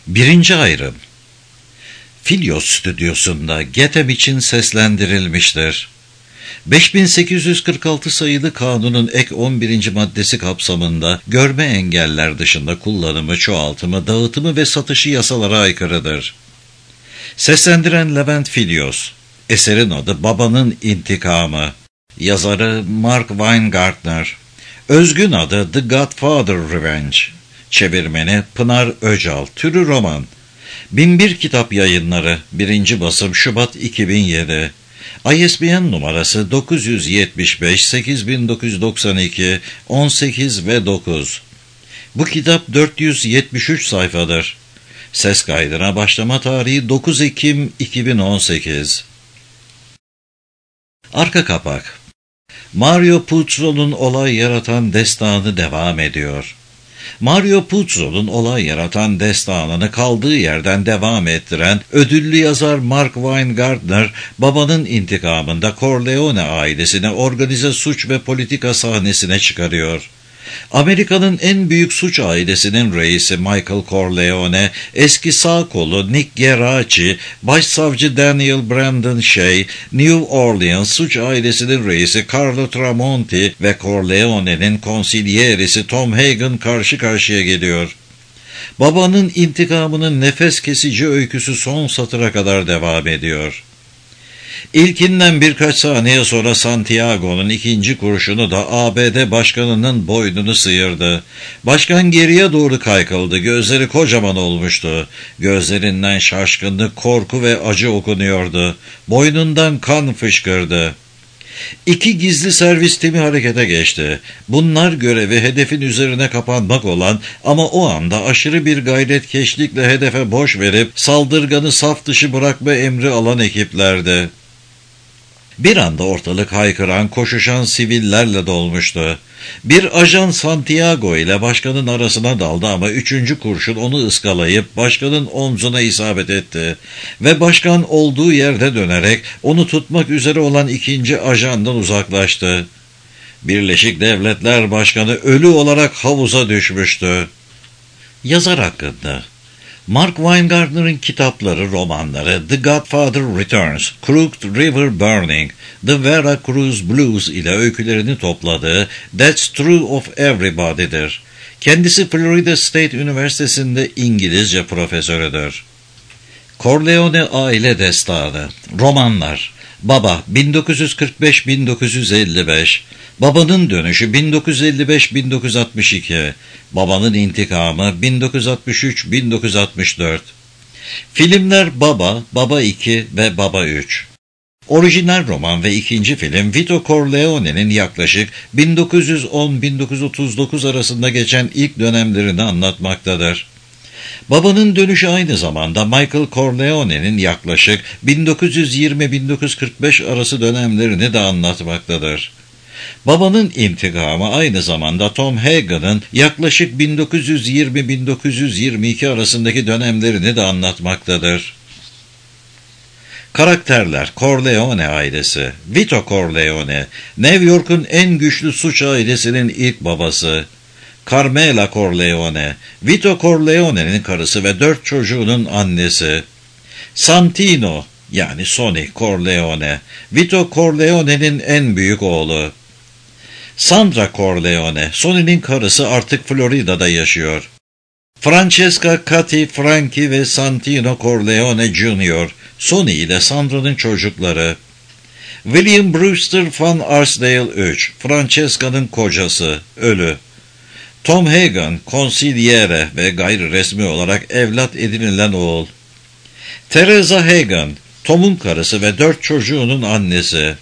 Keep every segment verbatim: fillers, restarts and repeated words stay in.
Birinci ayrım. Filyos stüdyosunda Getem için seslendirilmiştir. beş bin sekiz yüz kırk altı sayılı kanunun ek on birinci maddesi kapsamında görme engeller dışında kullanımı, çoğaltımı, dağıtımı ve satışı yasalara aykırıdır. Seslendiren Levent Filyos. Eserin adı Babanın İntikamı. Yazarı Mark Weingartner. Özgün adı The Godfather Revenge. Çevirmeni Pınar Öcal. Türü roman. bin bir Kitap Yayınları. birinci basım Şubat iki bin yedi. I S B N numarası dokuz yüz yetmiş beş sekiz bin dokuz yüz doksan iki on sekiz ve dokuz. Bu kitap dört yüz yetmiş üç sayfadır. Ses kaydına başlama tarihi dokuz Ekim iki bin on sekiz. Arka kapak. Mario Puzo'nun olay yaratan destanı devam ediyor. Mario Puzo'nun olay yaratan destanını kaldığı yerden devam ettiren ödüllü yazar Mark Weingartner, Babanın İntikamında Corleone ailesine organize suç ve politika sahnesine çıkarıyor. Amerika'nın en büyük suç ailesinin reisi Michael Corleone, eski sağ kolu Nick Geraci, başsavcı Daniel Brandon Shea, New Orleans suç ailesinin reisi Carlo Tramonti ve Corleone'nin konsilyerisi Tom Hagen karşı karşıya geliyor. Babanın intikamının nefes kesici öyküsü son satıra kadar devam ediyor. İlkinden birkaç saniye sonra Santiago'nun ikinci kurşunu da A B D başkanının boynunu sıyırdı. Başkan geriye doğru kaykıldı, gözleri kocaman olmuştu. Gözlerinden şaşkınlık, korku ve acı okunuyordu. Boynundan kan fışkırdı. İki gizli servis timi harekete geçti. Bunlar görevi hedefin üzerine kapanmak olan ama o anda aşırı bir gayretkeşlikle hedefe boş verip saldırganı saf dışı bırakma emri alan ekiplerdi. Bir anda ortalık haykıran, koşuşan sivillerle dolmuştu. Bir ajan Santiago ile başkanın arasına daldı ama üçüncü kurşun onu ıskalayıp başkanın omzuna isabet etti. Ve başkan olduğu yerde dönerek onu tutmak üzere olan ikinci ajandan uzaklaştı. Birleşik Devletler Başkanı ölü olarak havuza düşmüştü. Yazar hakkında. Mark Weingartner'ın kitapları, romanları The Godfather Returns, Crooked River Burning, The Veracruz Blues ile öykülerini topladığı That's True of Everybody'dir. Kendisi Florida State Üniversitesi'nde İngilizce profesörüdür. Corleone Aile Destanı. Romanlar. Baba bin dokuz yüz kırk beş bin dokuz yüz elli beş, Babanın Dönüşü bin dokuz yüz elli beş bin dokuz yüz altmış iki, Babanın İntikamı bin dokuz yüz altmış üç bin dokuz yüz altmış dört. Filmler Baba, Baba iki ve Baba üç. Orijinal roman ve ikinci film Vito Corleone'nin yaklaşık bin dokuz yüz on bin dokuz yüz otuz dokuz arasında geçen ilk dönemlerini anlatmaktadır. Babanın Dönüşü aynı zamanda Michael Corleone'nin yaklaşık bin dokuz yüz yirmi bin dokuz yüz kırk beş arası dönemlerini de anlatmaktadır. Babanın İntikamı aynı zamanda Tom Hagen'ın yaklaşık bin dokuz yüz yirmi bin dokuz yüz yirmi iki arasındaki dönemlerini de anlatmaktadır. Karakterler: Corleone ailesi. Vito Corleone, New York'un en güçlü suç ailesinin ilk babası. Carmela Corleone, Vito Corleone'nin karısı ve dört çocuğunun annesi. Santino, yani Sonny Corleone, Vito Corleone'nin en büyük oğlu. Sandra Corleone, Sonny'nin karısı, artık Florida'da yaşıyor. Francesca, Cathy, Frankie ve Santino Corleone Junior, Sonny ile Sandra'nın çocukları. William Brewster Van Arsdale üç, Francesca'nın kocası, ölü. Tom Hagen, konsilyere ve gayri resmi olarak evlat edinilen oğul. Teresa Hagen, Tom'un karısı ve dört çocuğunun annesi.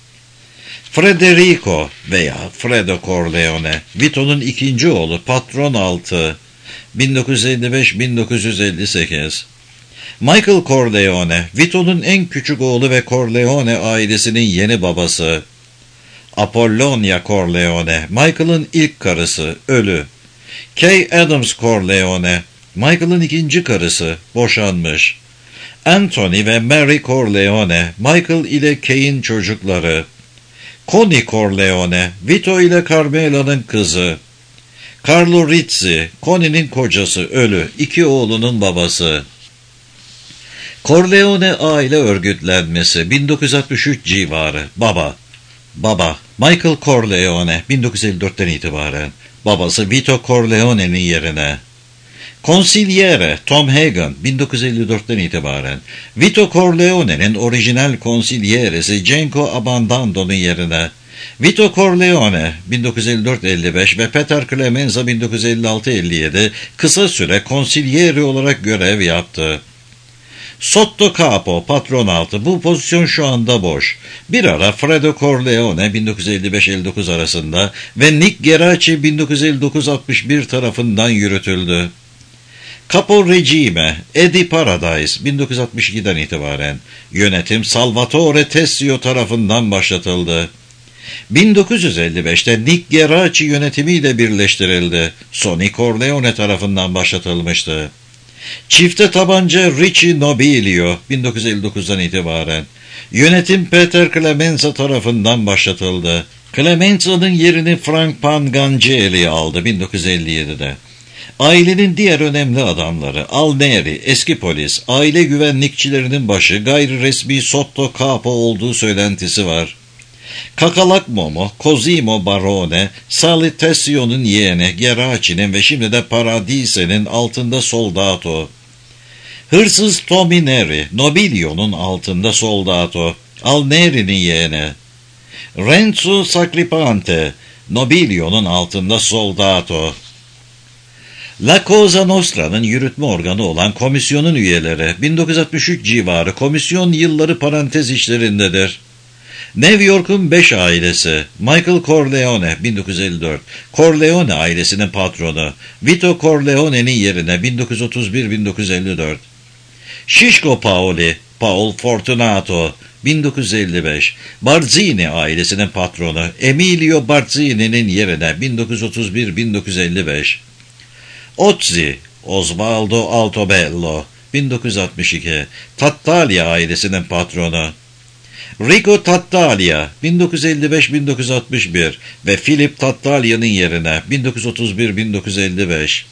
Federico veya Fredo Corleone, Vito'nun ikinci oğlu, patron altı, bin dokuz yüz elli beş bin dokuz yüz elli sekiz. Michael Corleone, Vito'nun en küçük oğlu ve Corleone ailesinin yeni babası. Apollonia Corleone, Michael'ın ilk karısı, ölü. Kay Adams Corleone, Michael'ın ikinci karısı, boşanmış. Anthony ve Mary Corleone, Michael ile Kay'in çocukları. Connie Corleone, Vito ile Carmela'nın kızı. Carlo Rizzi, Connie'nin kocası, ölü, iki oğlunun babası. Corleone aile örgütlenmesi, bin dokuz yüz altmış üç civarı, baba. Baba, Michael Corleone, bin dokuz yüz elli dörtten itibaren, babası Vito Corleone'nin yerine. Consigliere, Tom Hagen, bin dokuz yüz elli dörtten itibaren, Vito Corleone'nin orijinal consiglieresi Genco Abbandondo'nun yerine. Vito Corleone, bin dokuz yüz elli dört elli beş ve Peter Clemenza, bin dokuz yüz elli altı elli yedi, kısa süre consigliere olarak görev yaptı. Sotto Capo, patron altı. Bu pozisyon şu anda boş. Bir ara Fredo Corleone, bin dokuz yüz elli beş elli dokuz arasında ve Nick Geraci, bin dokuz yüz elli dokuz altmış bir tarafından yürütüldü. Capo Regime, Eddie Paradise, bin dokuz yüz altmış ikiden itibaren yönetim Salvatore Tessio tarafından başlatıldı. bin dokuz yüz elli beşte Nick Geraci yönetimiyle birleştirildi. Sonny Corleone tarafından başlatılmıştı. Çifte tabanca Ricci Nobilio, bin dokuz yüz elli dokuzdan itibaren yönetim Peter Clemenza tarafından başlatıldı. Clemenza'nın yerini Frank Pangangeli aldı bin dokuz yüz elli yedide. Ailenin diğer önemli adamları Al Neri, eski polis, aile güvenlikçilerinin başı gayri resmi Sotto Capo olduğu söylentisi var. Kakalak Momo, Cosimo Barone, Sally Tessio'nun yeğeni, Geraci'nin ve şimdi de Paradise'nin altında soldato. Hırsız Tommy Neri, Nobilio'nun altında soldato, Al Neri'nin yeğeni. Renzo Sacripante, Nobilio'nun altında soldato. La Cosa Nostra'nın yürütme organı olan komisyonun üyeleri, bin dokuz yüz altmış üç civarı komisyon yılları parantez işlerindedir. New York'un beş ailesi, Michael Corleone, bin dokuz yüz elli dört, Corleone ailesinin patronu, Vito Corleone'nin yerine bin dokuz yüz otuz bir bin dokuz yüz elli dört, Şişko Paoli, Paul Fortunato, bin dokuz yüz elli beş, Barzini ailesinin patronu, Emilio Barzini'nin yerine bin dokuz yüz otuz bir bin dokuz yüz elli beş, Ozzi, Osvaldo Altobello, bin dokuz yüz altmış iki, Tattaglia ailesinin patronu, Rico Tattaglia, bin dokuz yüz elli beş bin dokuz yüz altmış bir ve Philip Tattaglia'nın yerine bin dokuz yüz otuz bir bin dokuz yüz elli beş.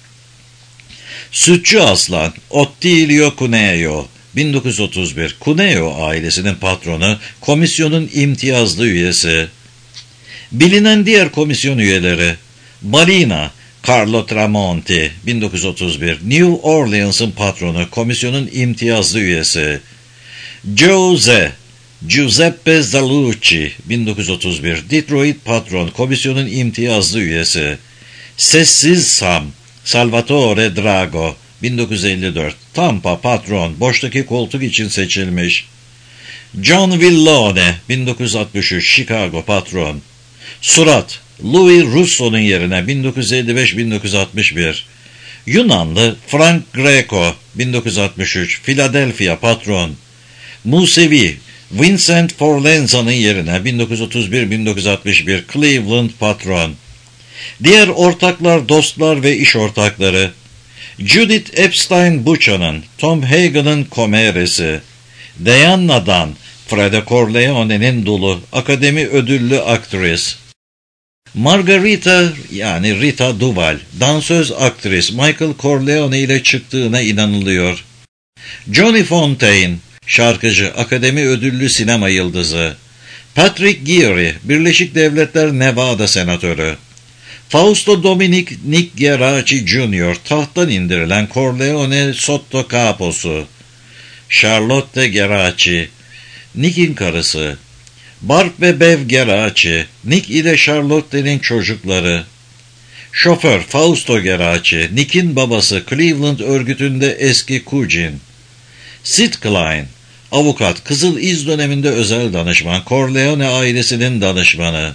Sütçü Aslan, Ottilio Cuneo, bin dokuz yüz otuz bir, Cuneo ailesinin patronu, komisyonun imtiyazlı üyesi. Bilinen diğer komisyon üyeleri, Balina, Carlo Tramonti, bin dokuz yüz otuz bir, New Orleans'ın patronu, komisyonun imtiyazlı üyesi. Jose, Giuseppe Zalucci, bin dokuz yüz otuz bir, Detroit patron, komisyonun imtiyazlı üyesi. Sessiz Sam, Salvatore Drago, bin dokuz yüz elli dört, Tampa patron, boştaki koltuk için seçilmiş. John Villone, bin dokuz yüz altmış üç, Chicago patron. Surat, Louis Russo'nun yerine bin dokuz yüz elli beş bin dokuz yüz altmış bir. Yunanlı Frank Greco, bin dokuz yüz altmış üç, Philadelphia patron. Musevi, Vincent Forlenza'nın yerine bin dokuz yüz otuz bir bin dokuz yüz altmış bir, Cleveland patron. Diğer ortaklar, dostlar ve iş ortakları: Judith Epstein Buchan'ın, Tom Hagen'ın komeresi, Diana Dunn, Fredo Corleone'nin dulu, akademi ödüllü aktris. Margarita yani Rita Duval, dansöz aktris Michael Corleone ile çıktığına inanılıyor. Johnny Fontaine, şarkıcı, akademi ödüllü sinema yıldızı. Patrick Geary, Birleşik Devletler Nevada senatörü. Fausto Dominic Nick Geraci Junior, tahttan indirilen Corleone Sotto Capo'su. Charlotte Geraci, Nick'in karısı. Barb ve Bev Geraci, Nick ile Charlotte'nin çocukları. Şoför Fausto Geraci, Nick'in babası, Cleveland örgütünde eski kujin. Sid Klein, avukat, Kızıl İz döneminde özel danışman, Corleone ailesinin danışmanı.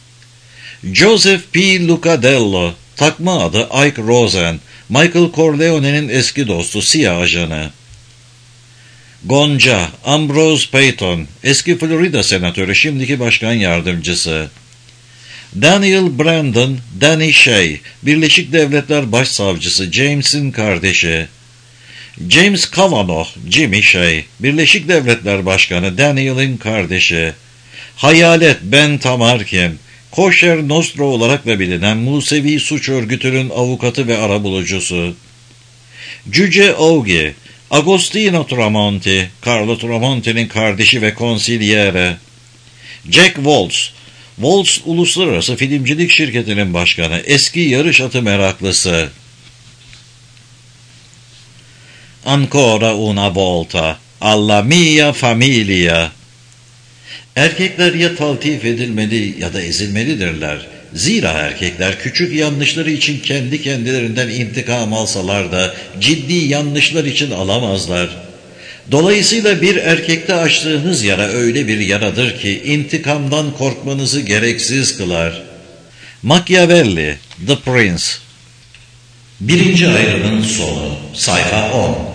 Joseph P. Lucadello, takma adı Ike Rosen, Michael Corleone'nin eski dostu, siyah ajanı. Gonca, Ambrose Payton, eski Florida senatörü, şimdiki başkan yardımcısı. Daniel Brandon, Danny Shea, Birleşik Devletler Başsavcısı, James'in kardeşi. James Kavanaugh, Jimmy Shea, Birleşik Devletler Başkanı, Daniel'in kardeşi. Hayalet Ben Tamarkin, Kosher Nostra olarak da bilinen Musevi suç örgütünün avukatı ve arabulucusu. Cüce Augi, Agostino Tramonti, Carlo Tramonti'nin kardeşi ve konsilyere. Jack Woltz, Woltz Uluslararası Filmcilik Şirketi'nin başkanı, eski yarış atı meraklısı. Ancora una volta, alla mia famiglia. Erkekler ya taltif edilmeli ya da ezilmelidirler. Zira erkekler küçük yanlışları için kendi kendilerinden intikam alsalar da ciddi yanlışlar için alamazlar. Dolayısıyla bir erkekte açtığınız yara öyle bir yaradır ki intikamdan korkmanızı gereksiz kılar. Machiavelli, The Prince. Birinci ayrımın sonu, sayfa on.